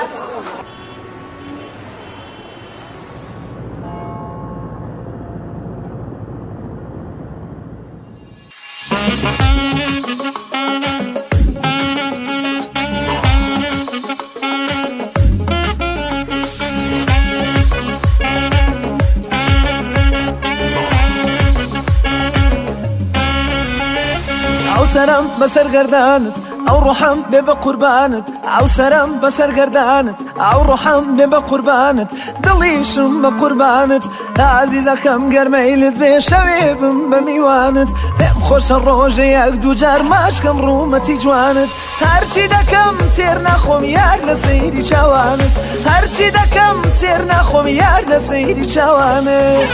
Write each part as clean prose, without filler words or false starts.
سرم بسر گردانت او روحم ببا قربانت او سرم بسر گردانت او روحم ببا قربانت دلیشم با قربانت عزیزکم گرمیلت بشوی بم بمیوانت بهم خوش روز یک دو جر مشکم رومتی جوانت هرچی دکم تیر نخوم یار لسیری چوانت هرچی دکم تیر نخوم یار لسیری چوانت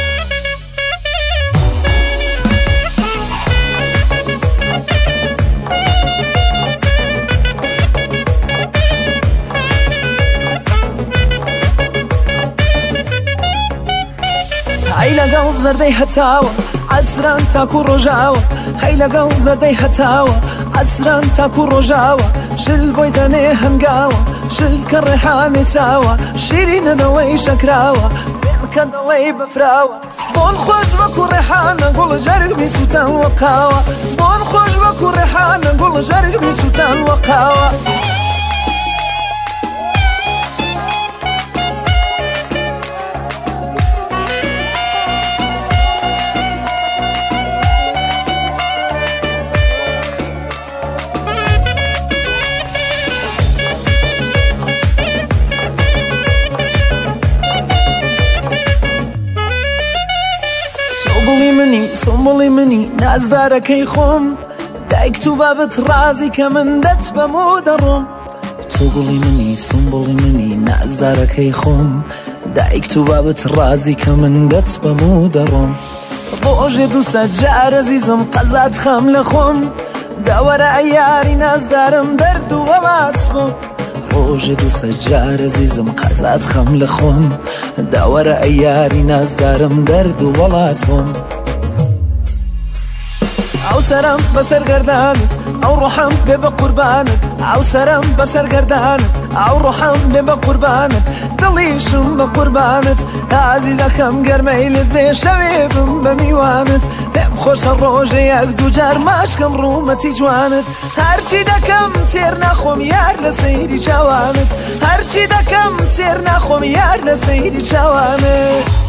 هاي لقاو زردي هتاوى عسران تاكو رجاوى هاي لقاو زردي هتاوى عسران تاكو رجاوى شل بويداني هنقاوى شل كالريحاني ساوى شيرين نوي شكراوى فين كان دوي بفراوى بون خوش بكو ريحانة قول جرق بسوتان وقاوى بون خوش بكو ريحانة قول جرق بسوتان وقاوى سنبولی منی نازدارکی خوم دایک تو بابت رازی که من دت بمودرم تو گلی منی سنبولی منی نازدارکی خوم دایک تو بابت رازی که من دت بمودرم روز دو سجار عزیزم قزات خم لخوم دور ایاری نازدارم درد و ولات بم روز دو سجار عزیزم قزات خم لخوم دور ایاری نازدارم درد و ولات بم او سرم بسر گردانت او روحم ببا قربانت او سرم بسر گردانت او روحم ببا قربانت دلیشم با قربانت عزیزکم گرمیلت بشوی بم بمیوانت بهم خوش روز یک دو جر مشکم رومتی جوانت هرچی دکم تیر نخوم یار لسیری چوانت هرچی دکم تیر نخوم یار لسیری چوانت